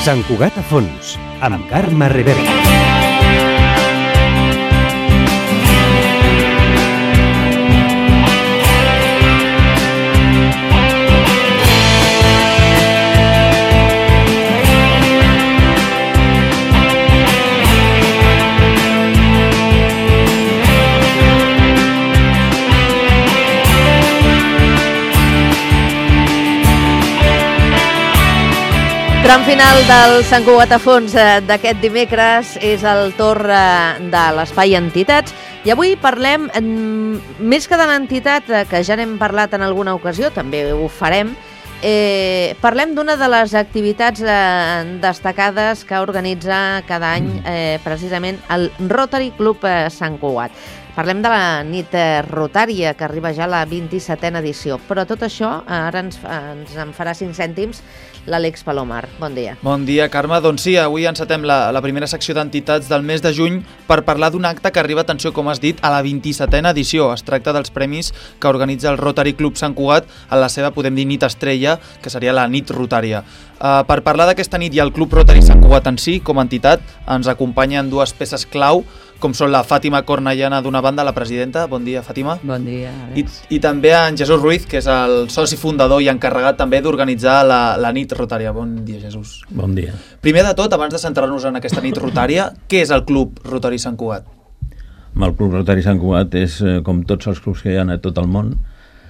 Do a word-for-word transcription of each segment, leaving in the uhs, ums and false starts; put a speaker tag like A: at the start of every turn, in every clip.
A: Sant Cugat a fons, amb Carme Rivera.
B: Tram final del Sant Cugat a fons d'aquest dimecres és el torn de l'Espai Entitats i avui parlem, més que de l'entitat, que ja n'hem parlat en alguna ocasió, també ho farem, eh, parlem d'una de les activitats eh, destacades que organitza cada any eh, precisament el Rotary Club Sant Cugat. Parlem de la nit rotària, que arriba ja a la vint-i-setena edició, però tot això ara ens, ens en farà cinc cèntims l'Àlex Palomar. Bon dia.
C: Bon dia, Carme. Doncs sí, avui encetem la, la primera secció d'entitats del mes de juny per parlar d'un acte que arriba, atenció, com has dit, a la vint-i-setena edició. Es tracta dels premis que organitza el Rotary Club Sant Cugat en la seva, podem dir, nit estrella, que seria la nit rotària. Uh, per parlar d'aquesta nit i el Club Rotary Sant Cugat en si, com a entitat, ens acompanyen dues peces clau, com són la Fàtima Cornellana d'una banda, la presidenta. Bon dia, Fàtima.
D: Bon dia.
C: I, I també en Jesús Ruiz, que és el soci fundador i encarregat també d'organitzar la, la nit rotària. Bon dia, Jesús.
E: Bon dia.
C: Primer de tot, abans de centrar-nos en aquesta nit rotària, què és el Club Rotary Sant Cugat?
E: El Club Rotary Sant Cugat és, com tots els clubs que hi ha a tot el món,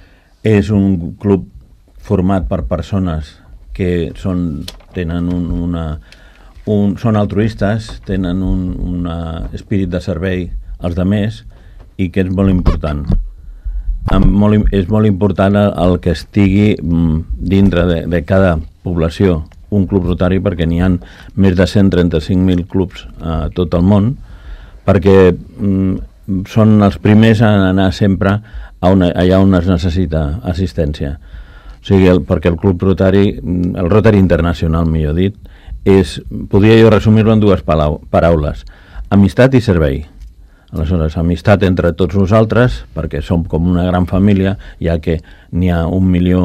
E: és un club format per persones que són, tenen un, una... Un, són altruistes, tenen un, un espírit de servei als demés i que és molt important. Molt, és molt important el, el que estigui dintre de, de cada població un club rotari, perquè n'hi ha més de cent trenta-cinc mil clubs a tot el món, perquè mm, són els primers a anar sempre a una, allà on es necessita assistència. O sigui, el, perquè el club rotari, el Rotary Internacional, millor dit, és, podria jo resumir-lo en dues paraules: amistat i servei. Aleshores, amistat entre tots nosaltres, perquè som com una gran família, ja que n'hi ha un milió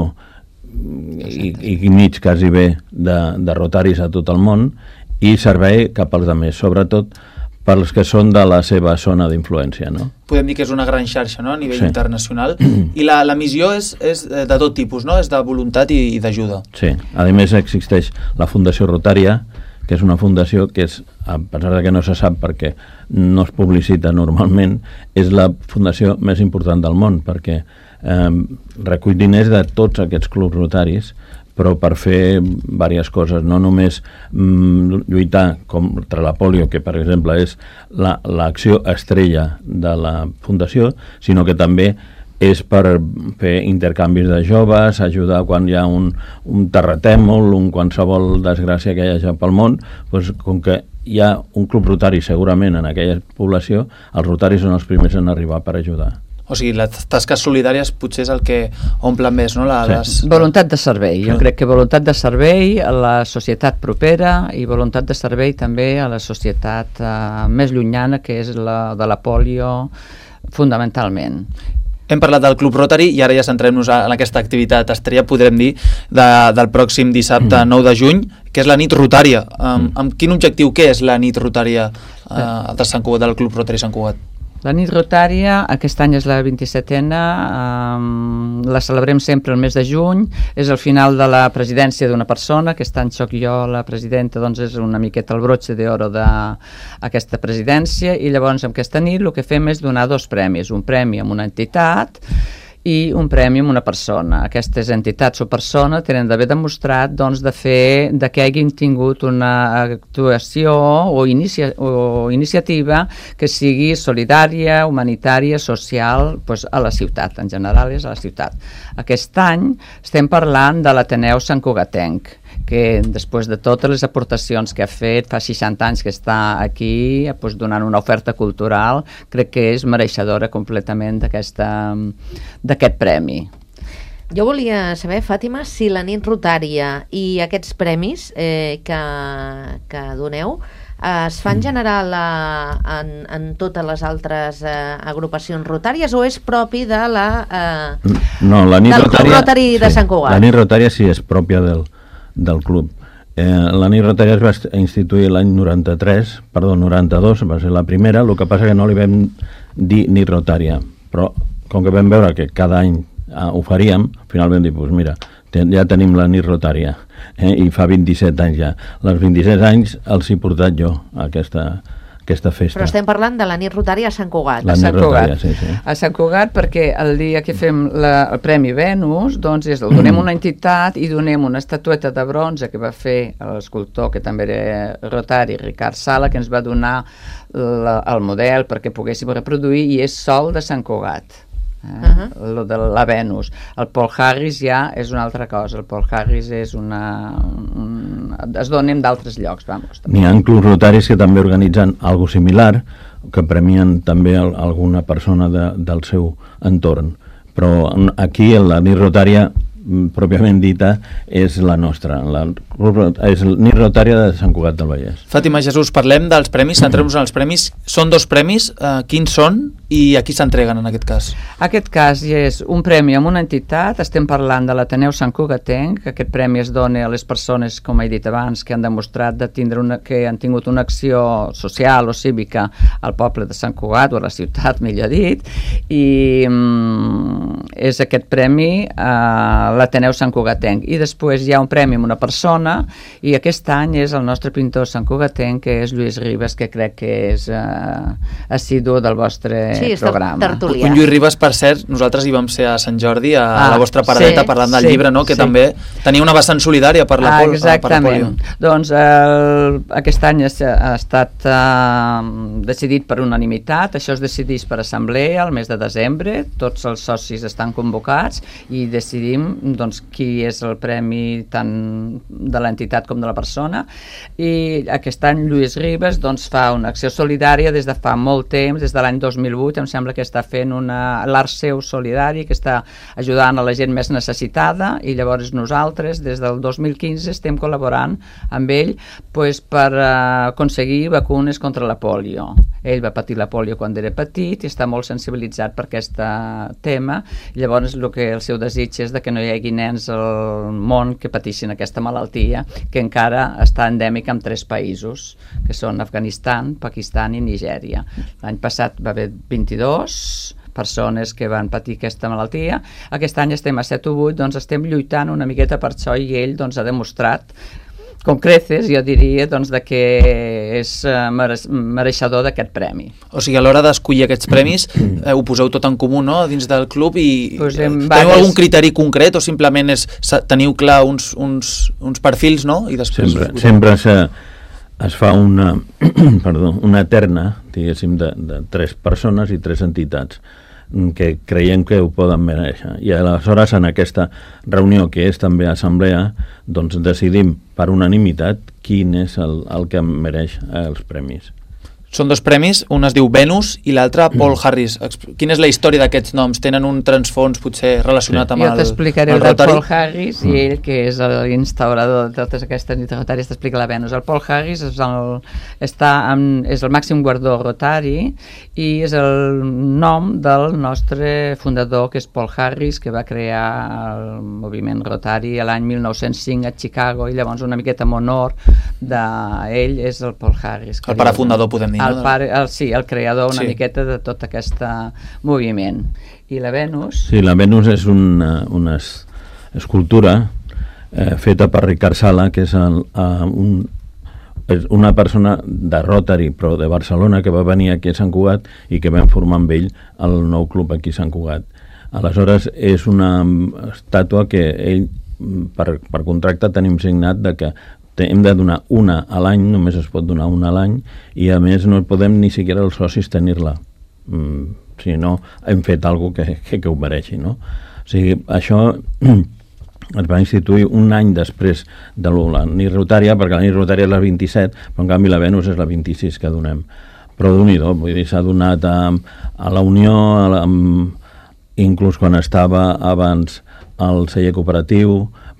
E: i, i mig quasi bé de, de rotaris a tot el món, i servei cap als altres, sobretot pels que són de la seva zona d'influència, no?
C: Podem dir que és una gran xarxa, no?, a nivell
E: sí.
C: internacional. I la, la missió és, és de tot tipus, no?, és de voluntat i, i d'ajuda.
E: Sí, a més existeix la Fundació Rotària, que és una fundació que és, a pesar de que no se sap perquè no es publicita normalment, és la fundació més important del món, perquè eh, recull diners de tots aquests clubs rotaris, però per fer diverses coses, no només mm, lluitar contra la pòlio, que per exemple és la, l'acció estrella de la fundació, sinó que també és per fer intercanvis de joves, ajudar quan hi ha un, un terratèmol, un qualsevol desgràcia que hi hagi pel món, doncs, com que hi ha un club rotari segurament en aquella població, els rotaris són els primers en arribar per ajudar.
C: O sigui, les tasques solidàries potser és el que omple més, no? La,
D: sí. les... Voluntat de servei. Jo crec que voluntat de servei a la societat propera i voluntat de servei també a la societat eh, més llunyana, que és la de la pòlio, fonamentalment.
C: Hem parlat del Club Rotary i ara ja centrem-nos en aquesta activitat estrella, podrem dir, de, del pròxim dissabte mm. nou de juny, que és la nit rotària. Um, mm. Amb quin objectiu, què és la nit rotària uh, de Sant Cugat, del Club Rotary Sant Cugat?
D: La nit rotària, aquest any és la vint-i-setena, um, la celebrem sempre el mes de juny, és el final de la presidència d'una persona, aquest any soc jo la presidenta, doncs és una miqueta el broche d'oro d'aquesta presidència, i llavors amb aquesta nit el que fem és donar dos premis, un premi amb una entitat i un premi amb una persona. Aquestes entitats o persones tenen d'haver demostrat doncs, de fer de que hagin tingut una actuació o, inicia, o iniciativa que sigui solidària, humanitària, social, doncs, a la ciutat, en general és a la ciutat. Aquest any estem parlant de l'Ateneu Sant Cugatenc, que després de totes les aportacions que ha fet, fa seixanta anys que està aquí, doncs, donant una oferta cultural, crec que és mereixedora completament d'aquesta, d'aquest premi.
B: Jo volia saber, Fàtima, si la nit rotària i aquests premis eh, que, que doneu es fan general a, en, en totes les altres eh, agrupacions rotàries o és propi de la, eh,
E: no, la nit
B: del
E: rotària,
B: Club Rotary de
E: sí,
B: Sant Cugat?
E: La nit rotària sí és pròpia del, del club. Eh, la nit rotària es va instituir l'any noranta-tres, perdó, noranta-dos, va ser la primera, el que passa que no li vam dir nit rotària, però com que vam veure que cada any eh, ho faríem, al final vam dir, doncs mira, ten, ja tenim la nit rotària, eh, i fa vint-i-set anys ja. Els vint-i-set anys els he portat jo a aquesta... aquesta festa.
B: Però estem parlant de la nit rotària a Sant Cugat.
E: La
D: a Sant
E: nit rotària,
D: Cugat.
E: sí, sí.
D: A Sant Cugat, perquè el dia que fem la, el Premi Venus, doncs és, el donem una entitat i donem una estatueta de bronze que va fer l'escultor, que també era rotari, Ricard Sala, que ens va donar la, el model perquè poguéssim reproduir, i és sol de Sant Cugat. Eh? Uh-huh. Lo de la Venus. El Paul Harris ja és una altra cosa. El Paul Harris és una... Un, es donen d'altres llocs, vamos.
E: N'hi ha clubs rotaris que també organitzen algo similar, que premien també el, alguna persona de, del seu entorn. Però aquí la nit rotària pròpiament dita és la nostra, la, és la nit rotària de Sant Cugat del Vallès.
C: Fàtima, Jesús, parlem dels premis, centrem-nos en els premis. Són dos premis, eh, quins són i a qui s'entreguen en aquest cas?
D: Aquest cas és un premi amb una entitat, estem parlant de l'Ateneu Sant Cugatenc, que aquest premi es dona a les persones, com he dit abans, que han demostrat de tindre una, que han tingut una acció social o cívica al poble de Sant Cugat, o a la ciutat, millor dit, i mm, és aquest premi a l'Ateneu Sant Cugatenc. I després hi ha un premi amb una persona, i aquest any és el nostre pintor Sant Cugatenc, que és Lluís Ribas, que crec que és eh, assidu del vostre
B: sí, programa.
C: Un Lluís Ribas, per cert, nosaltres hi vam ser a Sant Jordi, a ah, la vostra paradeta, sí, parlant del sí, llibre, no? Que sí. També tenia una vessant solidària per la, pol,
D: ah,
C: per la polio.
D: Doncs el, aquest any ha estat eh, decidit per unanimitat, això es decideix per assemblea el mes de desembre, tots els socis estan convocats i decidim doncs, qui és el premi tant de l'entitat com de la persona, i aquest any Lluís Ribas doncs, fa una acció solidària des de fa molt temps, des de l'any dos mil vuit, em sembla que està fent l'Art Seu solidari, que està ajudant a la gent més necessitada, i llavors nosaltres des del dos mil quinze estem col·laborant amb ell pues, per uh, aconseguir vacunes contra la polio. Ell va patir la polio quan era petit i està molt sensibilitzat per aquest tema, i llavors el que el seu desig és de que no hi hagi nens al món que pateixin aquesta malaltia, que encara està endèmica en tres països, que són Afganistan, Pakistan i Nigèria. L'any passat va haver vint-i-dos persones que van patir aquesta malaltia. Aquest any estem a set o vuit, doncs estem lluitant una miqueta per això, i ell doncs, ha demostrat com creces, jo diria, doncs, de que és uh, mereixedor d'aquest premi.
C: O sigui, a l'hora d'escollir aquests premis, eh, ho poseu tot en comú, no?, dins del club, i
D: pues
C: eh, teniu
D: vares...
C: algun criteri concret, o simplement és, teniu clar uns, uns, uns perfils, no?, i després...
E: Sempre, sempre se, es fa una, perdó, una terna, diguéssim, de, de tres persones i tres entitats que creiem que ho poden mereixer. I aleshores en aquesta reunió, que és també assemblea, doncs decidim per unanimitat quin és el, el que mereix els premis.
C: Són dos premis, un es diu Venus i l'altre Paul Harris. Quina és la història d'aquests noms? Tenen un transfons potser relacionat sí. amb
D: jo
C: el,
D: el Rotary? Jo t'explicaré el de Paul Harris, mm. i ell, que és l'instaurador de totes aquestes nits rotaris, t'explica la Venus. El Paul Harris és el, està amb, és el màxim guardó Rotari i és el nom del nostre fundador, que és Paul Harris, que va crear el moviment Rotari l'any mil nou-cents cinc a Chicago, i llavors una miqueta en honor d'ell és el Paul Harris.
C: El pare fundador, podem dir.
D: El pare, el, sí, el creador una
C: sí.
D: miqueta de tot aquest moviment. I la Venus?
E: Sí, la Venus és una, una escultura eh, feta per Ricard Sala, que és, el, uh, un, és una persona de Rotary, però de Barcelona, que va venir aquí a Sant Cugat i que vam formar amb ell el nou club aquí a Sant Cugat. Aleshores, és una estàtua que ell, per, per contracte tenim signat de que hem de donar una a l'any, només es pot donar una a l'any, i a més no podem ni siquiera els socis tenir-la, mm, si no hem fet alguna cosa que, que, que ho mereixi, no? O sigui, això es va instituir un any després de la nit rotària, perquè la nit rotària és la vint-i-set, però en canvi la Venus és la vint-i-sis que donem. Però Déu-n'hi-do, vull dir, s'ha donat a, a la Unió, a la, a, inclús quan estava abans al celler cooperatiu,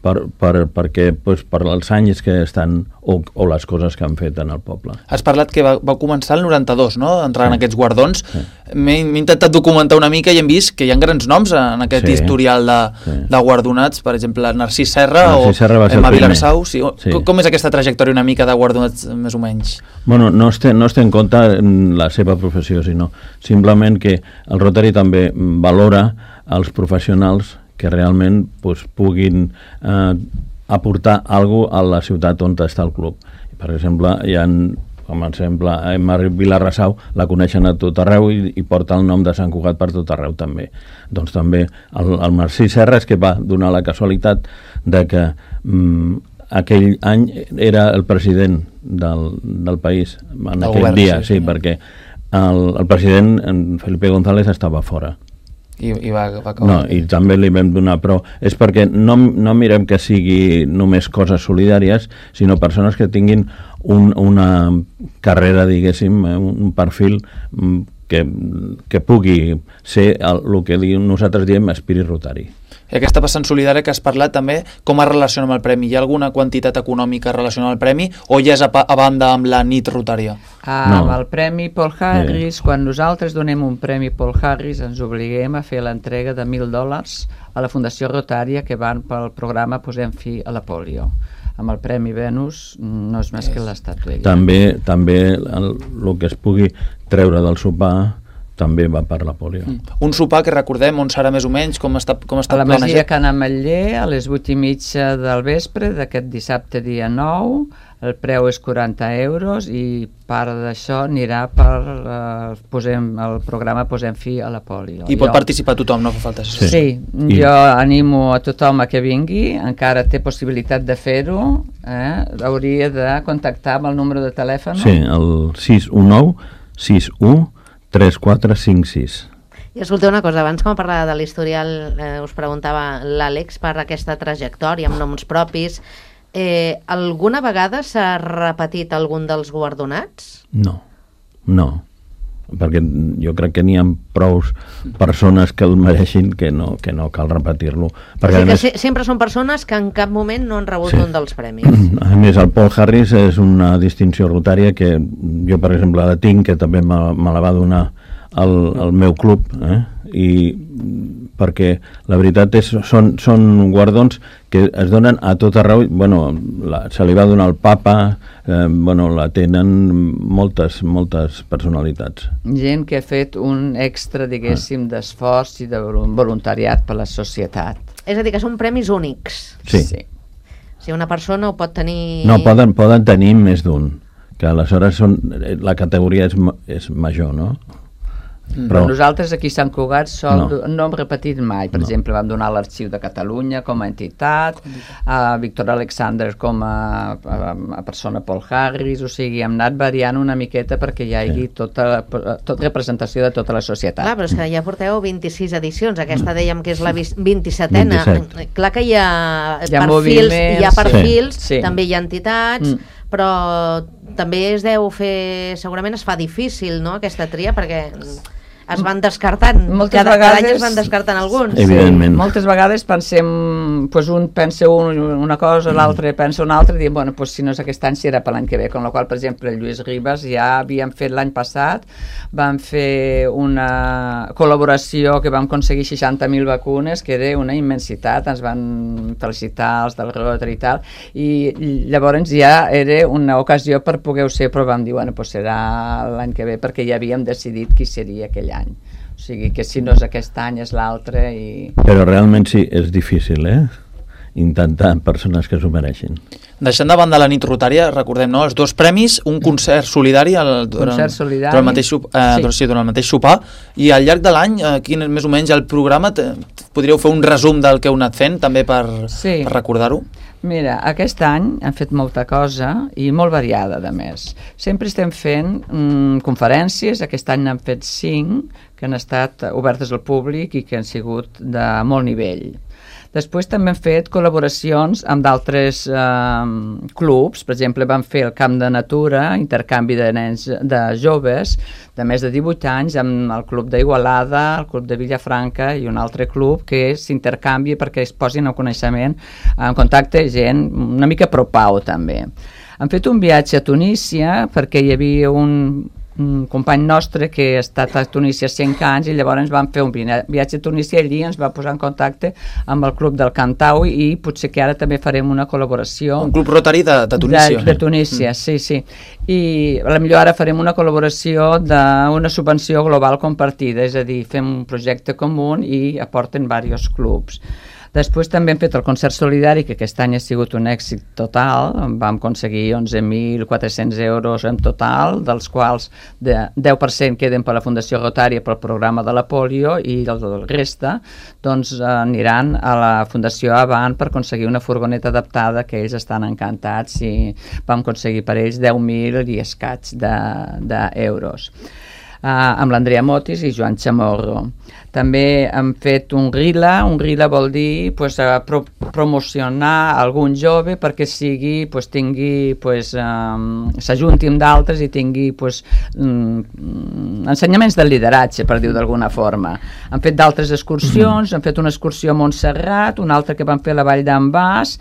E: per, per, perquè pues, per els anys que estan o, o les coses que han fet en el poble.
C: Has parlat que va, va començar el noranta-dos, no?, entrar sí. en aquests guardons.
E: Sí.
C: M'he intentat documentar una mica i hem vist que hi ha grans noms en aquest sí. historial de, sí. de guardonats, per exemple, Narcís Serra
E: Narcís
C: o
E: Serra va ser
C: Emma
E: el primer.
C: Vilarsau. Sí.
E: Sí.
C: Com és aquesta trajectòria una mica de guardonats, més o menys?
E: Bueno, no es té, no es té en compte la seva professió, sinó simplement que el Rotary també valora els professionals que realment pues, puguin eh, aportar alguna cosa a la ciutat on està el club. Per exemple, hi ha, com a exemple, Emma Vilarsau, la coneixen a tot arreu i, i porta el nom de Sant Cugat per tot arreu també. Doncs també el, el Narcís Serra és que va donar la casualitat de que mm, aquell any era el president del, del país, en
C: del
E: aquell
C: govern,
E: dia,
C: sí,
E: sí, sí, perquè el, el president, en Felipe González, estava fora.
C: I, i va, va acabar.
E: No, i també li vam donar, però és perquè no, no mirem que sigui només coses solidàries, sinó persones que tinguin un, una carrera, diguéssim, un perfil que, que pugui ser el, el que nosaltres diem espírit rotari.
C: I aquesta vessant solidària que has parlat també, com es relaciona amb el premi? Hi ha alguna quantitat econòmica relacionada amb el premi o ja és a, a banda amb la nit rotària?
D: Ah, no. Amb el Premi Paul Harris, eh. quan nosaltres donem un Premi Paul Harris ens obliguem a fer l'entrega de mil dòlars a la Fundació Rotària que van pel programa Posem fi a la polio. Amb el Premi Venus no és més que l'estatuella.
E: També, també el, el que es pugui treure del sopar també va per la polio.
C: Mm. Un sopar que recordem on serà més o menys, com està, com està
D: planejat? A la
C: planejat?
D: Masia Can Ametller, a les vuit i mitja del vespre d'aquest dissabte dia nou. El preu és quaranta euros i part d'això anirà per eh, posem, el programa Posem fi a la polio.
C: I pot
D: jo...
C: participar tothom, no fa falta això?
D: Sí, sí. I... jo animo a tothom a que vingui, encara té possibilitat de fer-ho, eh? Hauria de contactar amb el número de telèfon.
E: Sí, el sis u nou sis u tres quatre cinc sis.
B: I escolteu una cosa, abans com parlava de l'historial, eh, us preguntava l'Àlex per aquesta trajectòria amb noms propis. Eh, alguna vegada s'ha repetit algun dels guardonats?
E: No, no, perquè jo crec que n'hi ha prou persones que el mereixin que no, que no cal repetir-lo.
B: Perquè o sigui que més... sempre són persones que en cap moment no han rebut sí. un dels premis.
E: A més, el Paul Harris és una distinció rotària que jo, per exemple, la tinc, que també me, me la va donar el, el meu club, eh? I perquè la veritat és són, són guardons que es donen a tot arreu. Bueno, la, se li va donar al Papa, eh, bueno, la tenen moltes, moltes personalitats.
D: Gent que ha fet un extra, diguéssim, ah. d'esforç i de voluntariat per la societat.
B: És a dir, que són premis únics.
E: Sí.
D: sí.
B: Si una persona ho pot tenir...
E: No, poden, poden tenir més d'un, que aleshores són, la categoria és, és major, no?
D: Mm. Però nosaltres aquí a Sant Cugat sol,
E: no.
D: no hem repetit mai. Per no. exemple, vam donar l'Arxiu de Catalunya com a entitat, a Víctor Alexander com a, a, a persona Paul Harris, o sigui, hem anat variant una miqueta perquè hi hagi sí. tota, tota representació de tota la societat.
B: Clar, però és que ja porteu vint-i-sis edicions, aquesta dèiem que és la vint-i-setena. vint-i-set. Clar que hi ha, hi ha perfils, hi ha perfils
D: sí. Sí.
B: també hi ha entitats, mm. però també es deu fer, segurament es fa difícil, no?, aquesta tria, perquè es van descartant,
D: moltes
B: cada,
D: vegades,
B: cada any es van descartant alguns.
E: Evidentment.
D: Sí, moltes vegades pensem, pues un pensa un, una cosa, mm. l'altre pensa una altra, i diem, bueno, pues si no és aquest any serà per l'any que ve, con la qual, per exemple, el Lluís Ribas ja havíem fet l'any passat, vam fer una col·laboració que vam aconseguir seixanta mil vacunes, que era una immensitat, ens van felicitar els del Rotary i tal, i llavors ja era una ocasió per poder-ho ser, però vam dir, bueno, pues serà l'any que ve, perquè ja havíem decidit qui seria aquell any. O sigui que si no és aquest any és l'altre i...
E: Però realment sí, és difícil, eh? Intentar persones que s'ho mereixin.
C: Deixant de banda la nit rotària, recordem, no?, els dos premis, un concert solidari, el, durant,
D: concert solidari.
C: Durant, el mateix, eh, sí. durant, sí, durant el mateix sopar, i al llarg de l'any, eh, quin és més o menys el programa? Podríeu fer un resum del que heu anat fent, també per, sí. per recordar-ho?
D: Mira, aquest any hem fet molta cosa i molt variada, a més. Sempre estem fent mm, conferències, aquest any n'hem fet cinc, que han estat obertes al públic i que han sigut de molt nivell. Després també hem fet col·laboracions amb d'altres eh, clubs, per exemple vam fer el Camp de Natura, intercanvi de nens, de joves de més de divuit anys amb el club d'Igualada, el club de Vilafranca i un altre club que s'intercanvi perquè es posin en coneixement, en contacte gent una mica pro-pau també. Hem fet un viatge a Tunísia perquè hi havia un, un company nostre que ha estat a Tunísia cinc anys i llavors vam fer un viatge a Tunísia i allí ens va posar en contacte amb el club del Cantaui i potser que ara també farem una col·laboració.
C: Un club rotari de, de Tunísia.
D: De, de Tunísia, mm. sí, sí. I potser ara farem una col·laboració d'una subvenció global compartida, és a dir, fem un projecte comú i aporten diversos clubs. Després també hem fet el concert solidari, que aquest any ha sigut un èxit total, vam aconseguir onze mil quatre-cents euros en total, dels quals de deu per cent queden per la Fundació Rotària pel programa de la polio i el, el resta doncs, aniran a la Fundació Avant per aconseguir una furgoneta adaptada que ells estan encantats i vam aconseguir per ells deu mil i escaig d'euros. De, Uh, amb l'Andrea Motis i Joan Chamorro. També hem fet un RILA, un RILA vol dir pues, uh, pro promocionar algun jove perquè sigui, pues, tingui, pues, um, s'ajunti amb d'altres i tingui pues, um, ensenyaments del lideratge, per dir-ho d'alguna forma. Han fet d'altres excursions, han fet una excursió a Montserrat, una altra que van fer a la Vall d'en Bas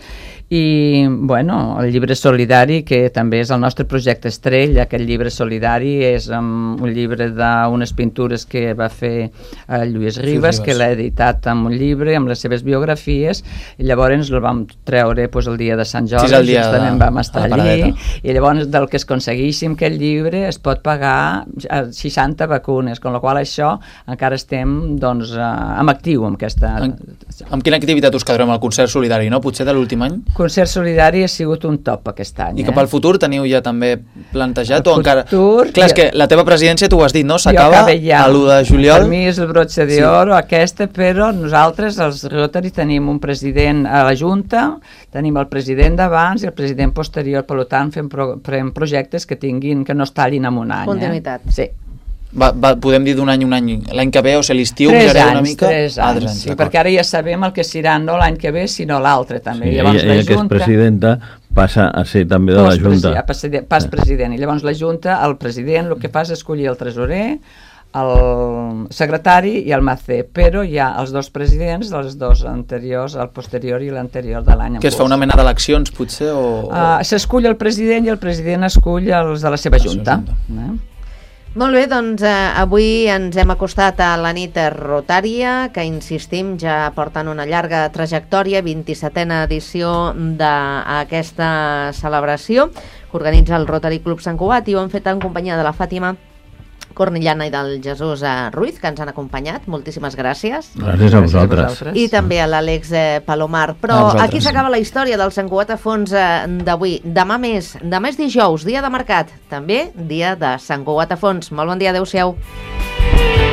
D: i, bueno, el llibre solidari, que també és el nostre projecte estrella. Aquest llibre solidari és um, un llibre d'unes pintures que va fer uh, Lluís Ribas, sí, que l'ha editat amb un llibre, amb les seves biografies, i llavors el vam treure pues, el dia de Sant Jordi, sí, el dia justament de, vam estar allí, i llavors del que es aconseguíssim aquest llibre es pot pagar seixanta vacunes, amb la qual això encara estem doncs, uh, en actiu amb aquesta...
C: En, amb quina activitat us quedarem al concert solidari, no? Potser de l'últim any?
D: Concert solidari ha sigut un top aquest any.
C: I cap al futur teniu ja també plantejat?
D: El
C: o encara...
D: futur...
C: Clar, és que la teva presidència, tu ho has dit, no? S'acaba ja. A l'u de juliol.
D: Per mi és el broche d'or, sí. Aquesta, però nosaltres, els Rotary, tenim un president a la Junta, tenim el president d'abans i el president posterior, per tant fem, pro, fem projectes que tinguin, que no es tallin en un any.
B: Continuïtat.
D: Eh? Sí.
C: Va, va, podem dir d'un any un any, l'any que ve o sigui, l'estiu
D: mirareu
C: una mica?
D: Tres anys, ah, tres anys, sí, perquè ara ja sabem el que serà no l'any que ve, sinó l'altre també.
E: Sí,
D: llavors,
E: ella, ella que és presidenta passa a ser també de la Junta.
D: Pas, pas president, i llavors la Junta, el president el que fa és escollir el tresorer, el secretari i el macé, però hi ha els dos presidents, els dos anteriors, el posterior i l'anterior de l'any.
C: Que es fa una mena d'eleccions, potser? O...
D: Uh, S'escull el president i el president escull els de la seva Junta. Eh?
B: Molt bé, doncs eh, avui ens hem acostat a la nit rotària, que insistim, ja porten una llarga trajectòria, vint-i-setena edició d'aquesta celebració que organitza el Rotary Club Sant Cugat, i ho hem fet en companyia de la Fàtima Cornellana i del Jesús Ruiz, que ens han acompanyat. Moltíssimes gràcies.
E: Gràcies a vosaltres.
B: I també a l'Àlex Palomar. Però aquí s'acaba la història del Sant Cugat a fons d'avui. Demà més, demà és dijous, dia de mercat. També dia de Sant Cugat a fons. Molt bon dia, adeu-siau.